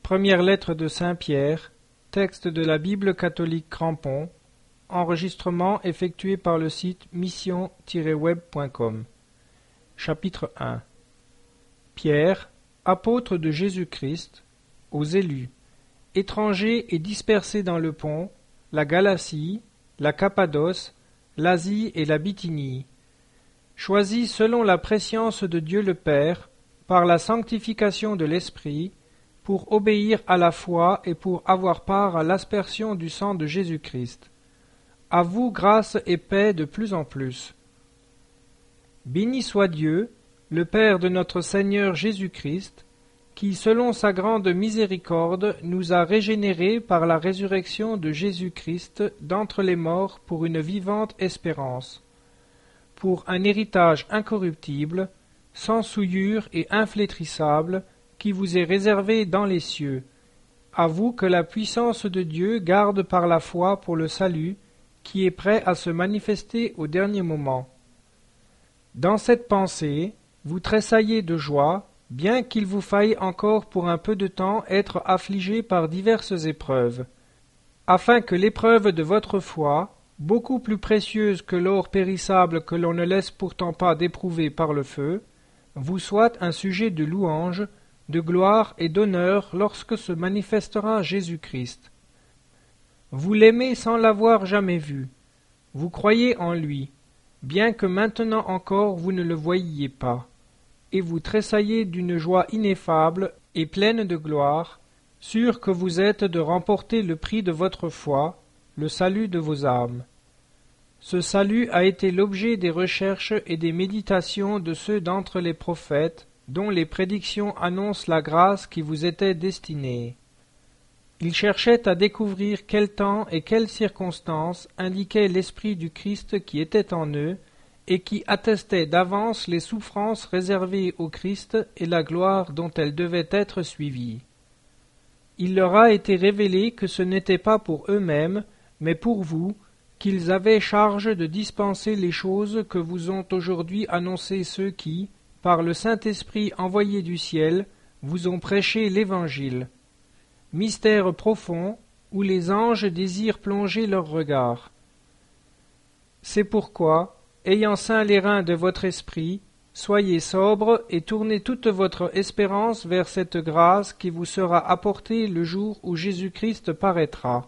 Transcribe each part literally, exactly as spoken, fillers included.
Première lettre de Saint Pierre, texte de la Bible catholique Crampon, enregistrement effectué par le site mission tiret web point com. Chapitre un. Pierre, apôtre de Jésus-Christ, aux élus, étrangers et dispersés dans le Pont, la Galatie, la Cappadoce, l'Asie et la Bithynie, choisis selon la prescience de Dieu le Père, par la sanctification de l'Esprit, pour obéir à la foi et pour avoir part à l'aspersion du sang de Jésus-Christ. À vous grâce et paix de plus en plus. Béni soit Dieu, le Père de notre Seigneur Jésus-Christ, qui, selon sa grande miséricorde, nous a régénérés par la résurrection de Jésus-Christ d'entre les morts pour une vivante espérance, pour un héritage incorruptible, sans souillure et inflétrissable, qui vous est réservé dans les cieux. À vous que la puissance de Dieu garde par la foi pour le salut, qui est prêt à se manifester au dernier moment. Dans cette pensée, vous tressaillez de joie, bien qu'il vous faille encore pour un peu de temps être affligés par diverses épreuves, afin que l'épreuve de votre foi, beaucoup plus précieuse que l'or périssable que l'on ne laisse pourtant pas d'éprouver par le feu, vous soit un sujet de louange, de gloire et d'honneur lorsque se manifestera Jésus-Christ. Vous l'aimez sans l'avoir jamais vu, vous croyez en lui, bien que maintenant encore vous ne le voyiez pas, et vous tressaillez d'une joie ineffable et pleine de gloire, sûr que vous êtes de remporter le prix de votre foi, le salut de vos âmes. Ce salut a été l'objet des recherches et des méditations de ceux d'entre les prophètes, dont les prédictions annoncent la grâce qui vous était destinée. Ils cherchaient à découvrir quel temps et quelles circonstances indiquaient l'Esprit du Christ qui était en eux, et qui attestait d'avance les souffrances réservées au Christ et la gloire dont elles devaient être suivies. Il leur a été révélé que ce n'était pas pour eux-mêmes, mais pour vous, qu'ils avaient charge de dispenser les choses que vous ont aujourd'hui annoncées ceux qui, par le Saint-Esprit envoyé du ciel, vous ont prêché l'Évangile. Mystère profond, où les anges désirent plonger leur regard. C'est pourquoi, ayant ceint les reins de votre esprit, soyez sobres et tournez toute votre espérance vers cette grâce qui vous sera apportée le jour où Jésus-Christ paraîtra.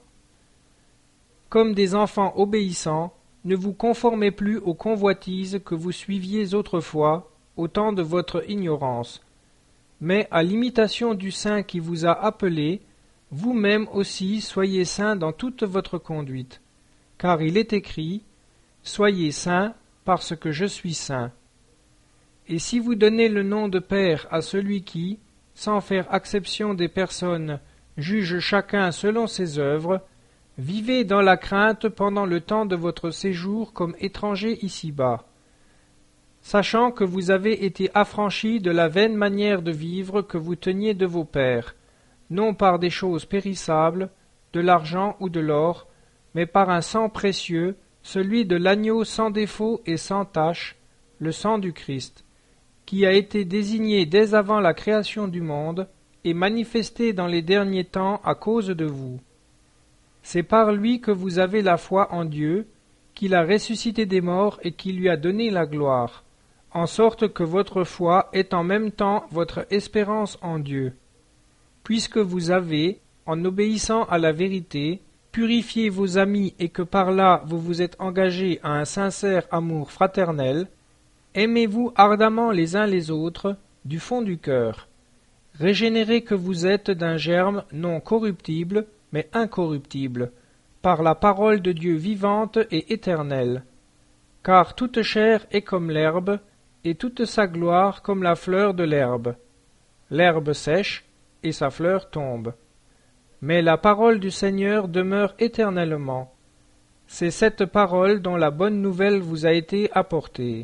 Comme des enfants obéissants, ne vous conformez plus aux convoitises que vous suiviez autrefois, au temps de votre ignorance, mais à l'imitation du Saint qui vous a appelé, vous-même aussi soyez saints dans toute votre conduite, car il est écrit « Soyez saints, parce que je suis saint ». Et si vous donnez le nom de Père à celui qui, sans faire acception des personnes, juge chacun selon ses œuvres, vivez dans la crainte pendant le temps de votre séjour comme étrangers ici-bas, sachant que vous avez été affranchis de la vaine manière de vivre que vous teniez de vos pères, non par des choses périssables, de l'argent ou de l'or, mais par un sang précieux, celui de l'agneau sans défaut et sans tache, le sang du Christ, qui a été désigné dès avant la création du monde et manifesté dans les derniers temps à cause de vous. C'est par lui que vous avez la foi en Dieu, qu'il a ressuscité des morts et qui lui a donné la gloire, en sorte que votre foi est en même temps votre espérance en Dieu. Puisque vous avez, en obéissant à la vérité, purifié vos amis et que par là vous vous êtes engagés à un sincère amour fraternel, aimez-vous ardemment les uns les autres, du fond du cœur, régénérés que vous êtes d'un germe non corruptible, mais incorruptible, par la parole de Dieu vivante et éternelle. Car toute chair est comme l'herbe, et toute sa gloire comme la fleur de l'herbe. L'herbe sèche, et sa fleur tombe. Mais la parole du Seigneur demeure éternellement. C'est cette parole dont la bonne nouvelle vous a été apportée.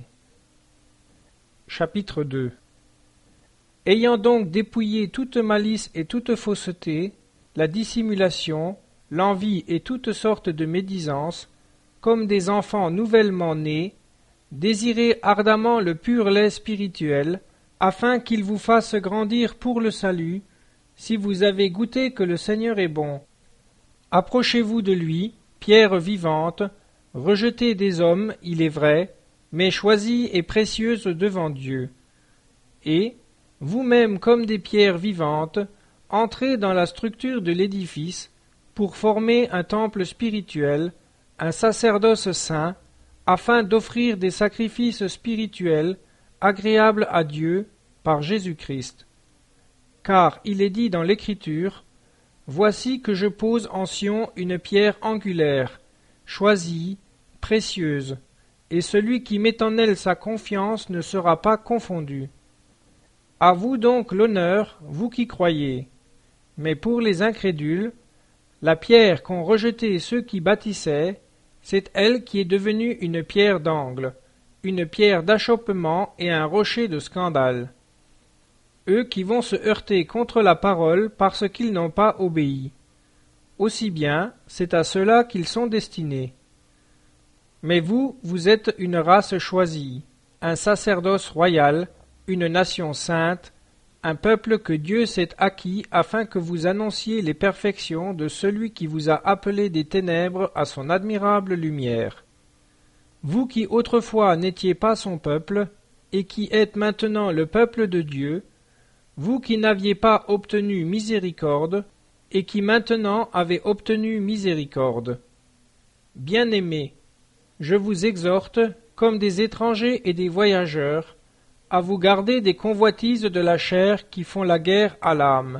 Chapitre deux. Ayant donc dépouillé toute malice et toute fausseté, la dissimulation, l'envie et toutes sortes de médisance, comme des enfants nouvellement nés, désirez ardemment le pur lait spirituel, afin qu'il vous fasse grandir pour le salut, si vous avez goûté que le Seigneur est bon. Approchez-vous de lui, pierre vivante, rejetée des hommes, il est vrai, mais choisie et précieuse devant Dieu. Et, vous-même comme des pierres vivantes, entrez dans la structure de l'édifice pour former un temple spirituel, un sacerdoce saint, afin d'offrir des sacrifices spirituels agréables à Dieu par Jésus-Christ. Car il est dit dans l'Écriture, « Voici que je pose en Sion une pierre angulaire, choisie, précieuse, et celui qui met en elle sa confiance ne sera pas confondu. » À vous donc l'honneur, vous qui croyez. Mais pour les incrédules, la pierre qu'ont rejetée ceux qui bâtissaient, c'est elle qui est devenue une pierre d'angle, une pierre d'achoppement et un rocher de scandale. Eux qui vont se heurter contre la parole parce qu'ils n'ont pas obéi. Aussi bien, c'est à cela qu'ils sont destinés. Mais vous, vous êtes une race choisie, un sacerdoce royal, une nation sainte, un peuple que Dieu s'est acquis afin que vous annonciez les perfections de celui qui vous a appelé des ténèbres à son admirable lumière. Vous qui autrefois n'étiez pas son peuple, et qui êtes maintenant le peuple de Dieu, vous qui n'aviez pas obtenu miséricorde, et qui maintenant avez obtenu miséricorde. Bien-aimés, je vous exhorte, comme des étrangers et des voyageurs, à vous garder des convoitises de la chair qui font la guerre à l'âme.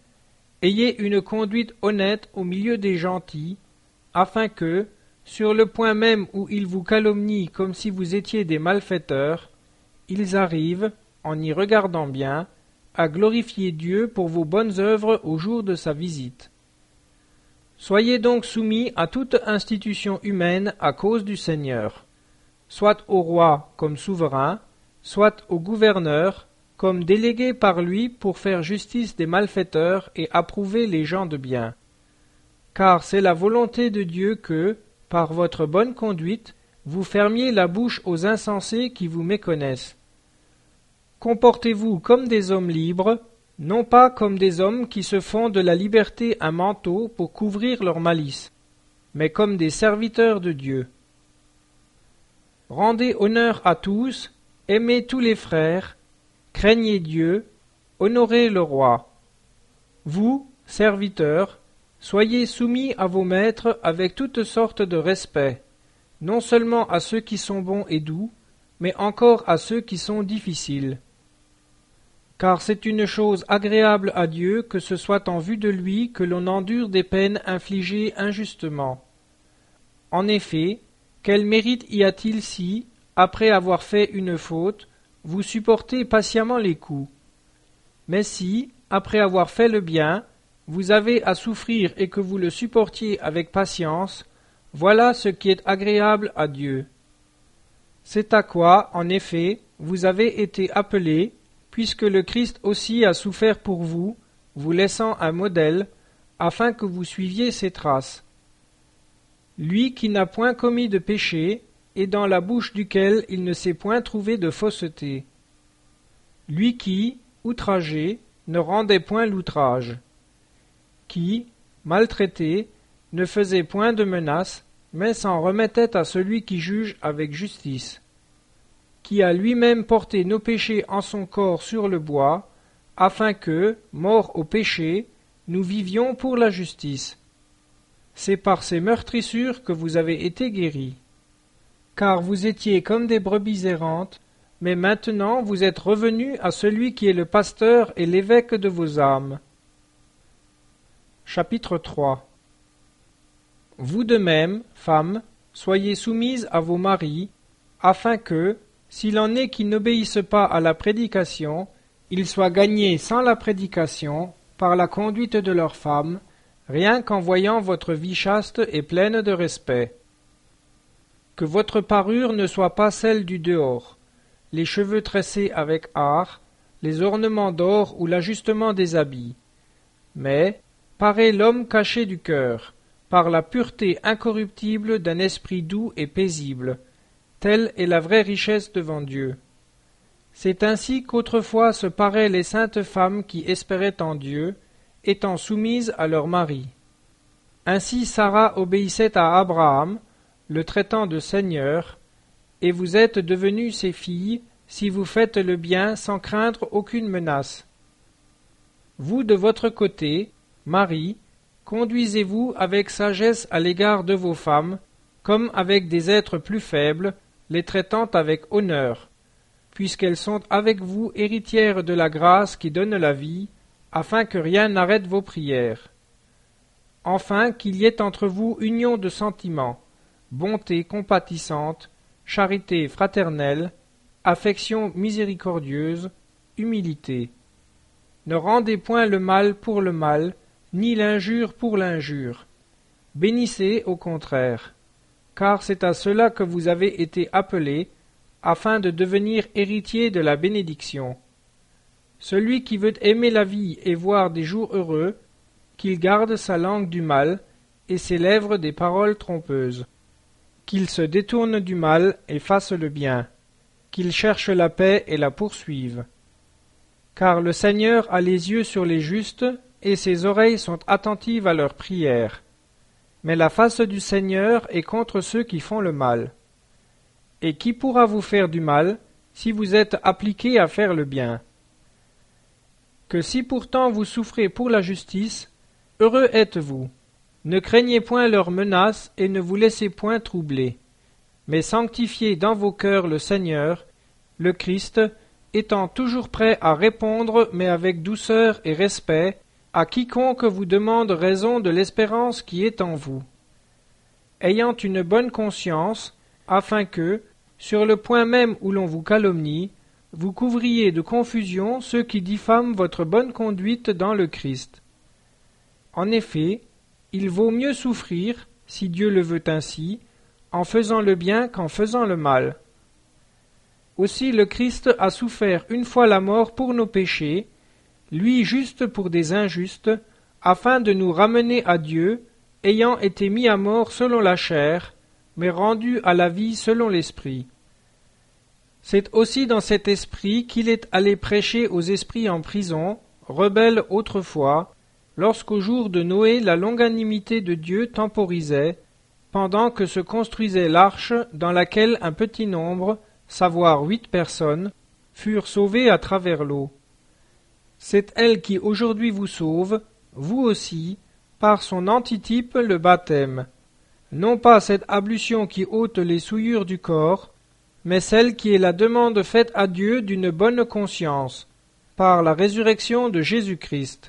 Ayez une conduite honnête au milieu des gentils, afin que, sur le point même où ils vous calomnient comme si vous étiez des malfaiteurs, ils arrivent, en y regardant bien, à glorifier Dieu pour vos bonnes œuvres au jour de sa visite. Soyez donc soumis à toute institution humaine à cause du Seigneur, soit au roi comme souverain, soit au gouverneur, comme délégué par lui pour faire justice des malfaiteurs et approuver les gens de bien. Car c'est la volonté de Dieu que, par votre bonne conduite, vous fermiez la bouche aux insensés qui vous méconnaissent. Comportez-vous comme des hommes libres, non pas comme des hommes qui se font de la liberté un manteau pour couvrir leur malice, mais comme des serviteurs de Dieu. Rendez honneur à tous, aimez tous les frères, craignez Dieu, honorez le roi. Vous, serviteurs, soyez soumis à vos maîtres avec toutes sortes de respect, non seulement à ceux qui sont bons et doux, mais encore à ceux qui sont difficiles. Car c'est une chose agréable à Dieu que ce soit en vue de lui que l'on endure des peines infligées injustement. En effet, quel mérite y a-t-il si, après avoir fait une faute, vous supportez patiemment les coups? Mais si, après avoir fait le bien, vous avez à souffrir et que vous le supportiez avec patience, voilà ce qui est agréable à Dieu. C'est à quoi, en effet, vous avez été appelés, puisque le Christ aussi a souffert pour vous, vous laissant un modèle, afin que vous suiviez ses traces. Lui qui n'a point commis de péché, et dans la bouche duquel il ne s'est point trouvé de fausseté. Lui qui, outragé, ne rendait point l'outrage. Qui, maltraité, ne faisait point de menaces, mais s'en remettait à celui qui juge avec justice. Qui a lui-même porté nos péchés en son corps sur le bois, afin que, morts au péché, nous vivions pour la justice. C'est par ces meurtrissures que vous avez été guéris. Car vous étiez comme des brebis errantes, mais maintenant vous êtes revenus à celui qui est le pasteur et l'évêque de vos âmes. Chapitre trois. Vous de même, femmes, soyez soumises à vos maris, afin que, s'il en est qui n'obéissent pas à la prédication, ils soient gagnés sans la prédication par la conduite de leurs femmes, rien qu'en voyant votre vie chaste et pleine de respect. Que votre parure ne soit pas celle du dehors, les cheveux tressés avec art, les ornements d'or ou l'ajustement des habits. Mais, parez l'homme caché du cœur, par la pureté incorruptible d'un esprit doux et paisible. Telle est la vraie richesse devant Dieu. C'est ainsi qu'autrefois se paraient les saintes femmes qui espéraient en Dieu, étant soumises à leur mari. Ainsi Sarah obéissait à Abraham, le traitant de Seigneur, et vous êtes devenues ses filles si vous faites le bien sans craindre aucune menace. Vous, de votre côté, Marie, conduisez-vous avec sagesse à l'égard de vos femmes, comme avec des êtres plus faibles, les traitant avec honneur, puisqu'elles sont avec vous héritières de la grâce qui donne la vie, afin que rien n'arrête vos prières. Enfin, qu'il y ait entre vous union de sentiments, bonté compatissante, charité fraternelle, affection miséricordieuse, humilité. Ne rendez point le mal pour le mal, ni l'injure pour l'injure. Bénissez au contraire, car c'est à cela que vous avez été appelés, afin de devenir héritiers de la bénédiction. Celui qui veut aimer la vie et voir des jours heureux, qu'il garde sa langue du mal et ses lèvres des paroles trompeuses. Qu'il se détourne du mal et fasse le bien, qu'il cherche la paix et la poursuive. Car le Seigneur a les yeux sur les justes, et ses oreilles sont attentives à leurs prières. Mais la face du Seigneur est contre ceux qui font le mal. Et qui pourra vous faire du mal, si vous êtes appliqués à faire le bien? Que si pourtant vous souffrez pour la justice, heureux êtes-vous. Ne craignez point leurs menaces et ne vous laissez point troubler, mais sanctifiez dans vos cœurs le Seigneur, le Christ, étant toujours prêt à répondre, mais avec douceur et respect, à quiconque vous demande raison de l'espérance qui est en vous. Ayant une bonne conscience, afin que, sur le point même où l'on vous calomnie, vous couvriez de confusion ceux qui diffament votre bonne conduite dans le Christ. En effet, il vaut mieux souffrir, si Dieu le veut ainsi, en faisant le bien qu'en faisant le mal. Aussi le Christ a souffert une fois la mort pour nos péchés, lui juste pour des injustes, afin de nous ramener à Dieu, ayant été mis à mort selon la chair, mais rendu à la vie selon l'esprit. C'est aussi dans cet esprit qu'il est allé prêcher aux esprits en prison, rebelles autrefois, lorsqu'au jour de Noé la longanimité de Dieu temporisait, pendant que se construisait l'arche dans laquelle un petit nombre, savoir huit personnes, furent sauvées à travers l'eau. C'est elle qui aujourd'hui vous sauve, vous aussi, par son antitype le baptême. Non pas cette ablution qui ôte les souillures du corps, mais celle qui est la demande faite à Dieu d'une bonne conscience, par la résurrection de Jésus-Christ.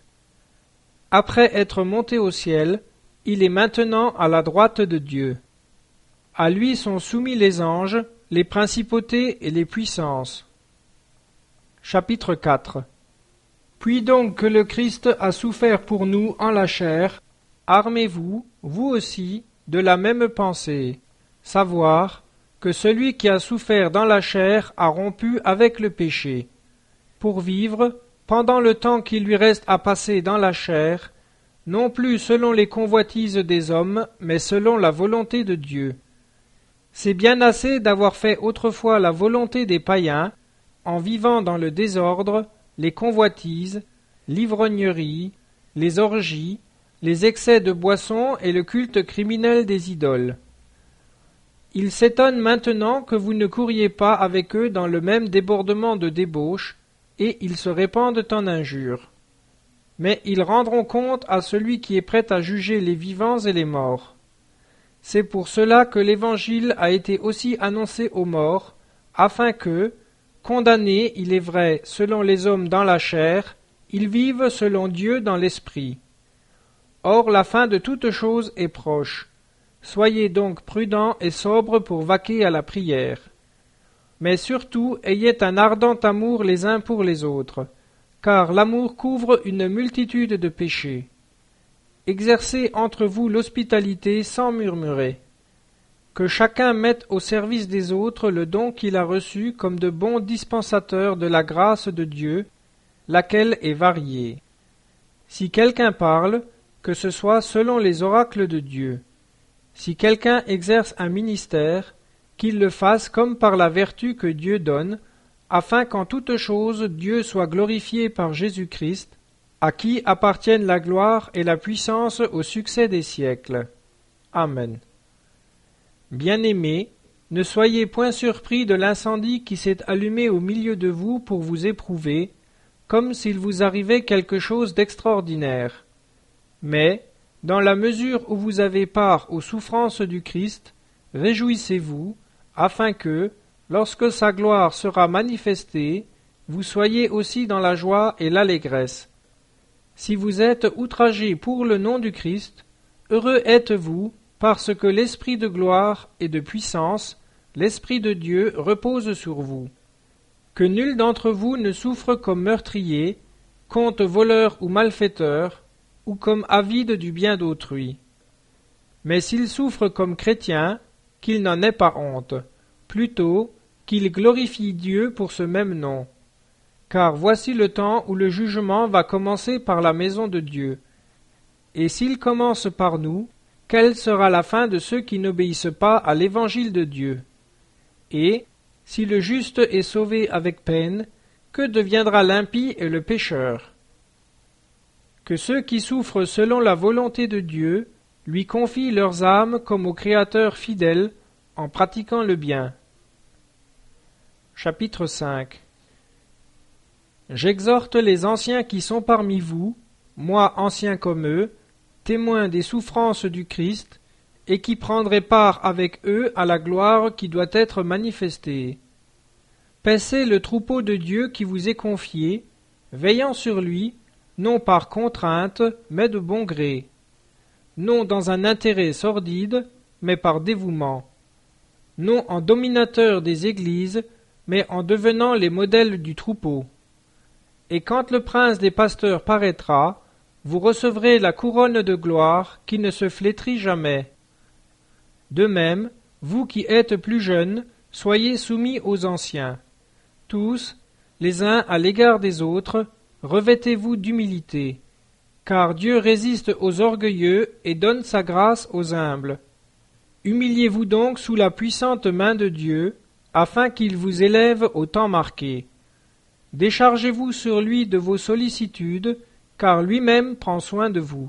Après être monté au ciel, il est maintenant à la droite de Dieu. À lui sont soumis les anges, les principautés et les puissances. Chapitre quatre. Puis donc que le Christ a souffert pour nous en la chair, armez-vous, vous aussi, de la même pensée, savoir que celui qui a souffert dans la chair a rompu avec le péché, pour vivre, pendant le temps qui lui reste à passer dans la chair, non plus selon les convoitises des hommes, mais selon la volonté de Dieu. C'est bien assez d'avoir fait autrefois la volonté des païens, en vivant dans le désordre, les convoitises, l'ivrognerie, les orgies, les excès de boisson et le culte criminel des idoles. Ils s'étonnent maintenant que vous ne couriez pas avec eux dans le même débordement de débauche, et ils se répandent en injures. Mais ils rendront compte à celui qui est prêt à juger les vivants et les morts. C'est pour cela que l'Évangile a été aussi annoncé aux morts, afin que, condamnés, il est vrai, selon les hommes dans la chair, ils vivent selon Dieu dans l'esprit. Or la fin de toute chose est proche. Soyez donc prudents et sobres pour vaquer à la prière. Mais surtout, ayez un ardent amour les uns pour les autres, car l'amour couvre une multitude de péchés. Exercez entre vous l'hospitalité sans murmurer. Que chacun mette au service des autres le don qu'il a reçu comme de bons dispensateurs de la grâce de Dieu, laquelle est variée. Si quelqu'un parle, que ce soit selon les oracles de Dieu. Si quelqu'un exerce un ministère, qu'il le fasse comme par la vertu que Dieu donne, afin qu'en toute chose Dieu soit glorifié par Jésus-Christ, à qui appartiennent la gloire et la puissance au succès des siècles. Amen. Bien-aimés, ne soyez point surpris de l'incendie qui s'est allumé au milieu de vous pour vous éprouver, comme s'il vous arrivait quelque chose d'extraordinaire. Mais, dans la mesure où vous avez part aux souffrances du Christ, réjouissez-vous, afin que, lorsque sa gloire sera manifestée, vous soyez aussi dans la joie et l'allégresse. Si vous êtes outragés pour le nom du Christ, heureux êtes-vous, parce que l'Esprit de gloire et de puissance, l'Esprit de Dieu repose sur vous. Que nul d'entre vous ne souffre comme meurtrier, compte voleur ou malfaiteur, ou comme avide du bien d'autrui. Mais s'il souffre comme chrétien, qu'il n'en ait pas honte, plutôt qu'il glorifie Dieu pour ce même nom. Car voici le temps où le jugement va commencer par la maison de Dieu. Et s'il commence par nous, quelle sera la fin de ceux qui n'obéissent pas à l'évangile de Dieu? Et, si le juste est sauvé avec peine, que deviendra l'impie et le pécheur? Que ceux qui souffrent selon la volonté de Dieu lui confient leurs âmes comme au Créateur fidèle, en pratiquant le bien. Chapitre cinq. J'exhorte les anciens qui sont parmi vous, moi ancien comme eux, témoins des souffrances du Christ, et qui prendrai part avec eux à la gloire qui doit être manifestée. Paissez le troupeau de Dieu qui vous est confié, veillant sur lui, non par contrainte, mais de bon gré, non dans un intérêt sordide, mais par dévouement, non en dominateur des églises, mais en devenant les modèles du troupeau. Et quand le prince des pasteurs paraîtra, vous recevrez la couronne de gloire qui ne se flétrit jamais. De même, vous qui êtes plus jeunes, soyez soumis aux anciens. Tous, les uns à l'égard des autres, revêtez-vous d'humilité, car Dieu résiste aux orgueilleux et donne sa grâce aux humbles. Humiliez-vous donc sous la puissante main de Dieu, afin qu'il vous élève au temps marqué. Déchargez-vous sur lui de vos sollicitudes, car lui-même prend soin de vous.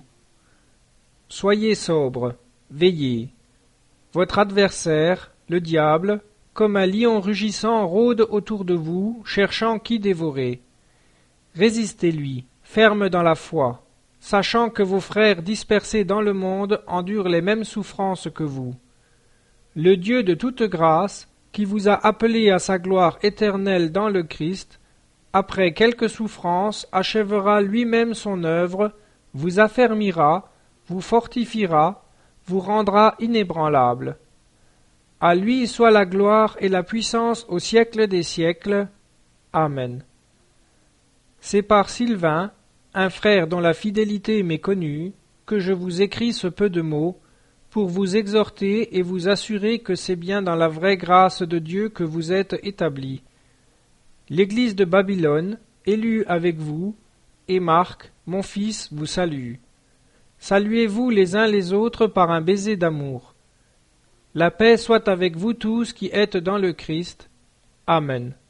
Soyez sobres, veillez. Votre adversaire, le diable, comme un lion rugissant, rôde autour de vous, cherchant qui dévorer. Résistez-lui, ferme dans la foi, sachant que vos frères dispersés dans le monde endurent les mêmes souffrances que vous. Le Dieu de toute grâce, qui vous a appelés à sa gloire éternelle dans le Christ, après quelques souffrances, achèvera lui-même son œuvre, vous affermira, vous fortifiera, vous rendra inébranlable. À lui soit la gloire et la puissance au siècle des siècles. Amen. C'est par Sylvain, un frère dont la fidélité m'est connue, que je vous écris ce peu de mots, pour vous exhorter et vous assurer que c'est bien dans la vraie grâce de Dieu que vous êtes établis. L'Église de Babylone, élue avec vous, et Marc, mon fils, vous salue. Saluez-vous les uns les autres par un baiser d'amour. La paix soit avec vous tous qui êtes dans le Christ. Amen.